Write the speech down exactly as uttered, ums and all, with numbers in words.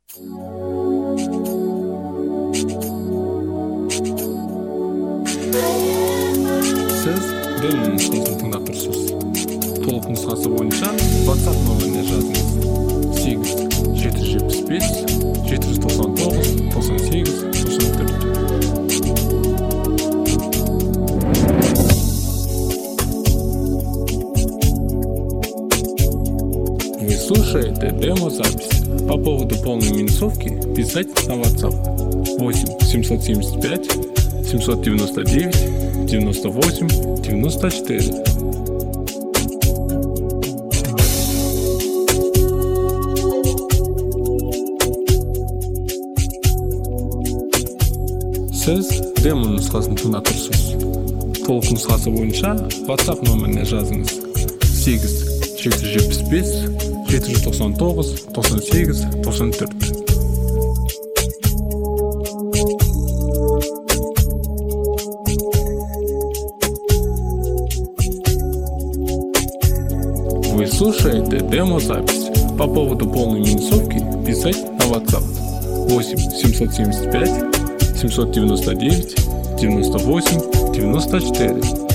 Сіз демо нұсқасын тыңдап тұрсыз. Толық нұсқасы бойынша WhatsApp нөміріне жазыңыз. сегіз жеті жүз жетпіс бес жеті жүз тоқсан тоғыз тоқсан сегіз тоқсан төрт. Вы слушаете демо-запись. По поводу полной минусовки писать на WhatsApp восемь семьсот семьдесят пять семьсот девяносто девять девяносто восемь девяносто четыре. Сіз демо нұсқасын тыңдап тұрсыз. Толық нұсқасы бойынша WhatsApp нөміріне жазыңыз. сегіз жеті жүз жетпіс бес жеті жүз тоқсан тоғыз тоқсан сегіз тоқсан төрт. Вы слушаете демо-запись. По поводу полной минусовки писать на WhatsApp восемь семьсот семьдесят пять семьсот девяносто девять девяносто восемь девяносто четыре.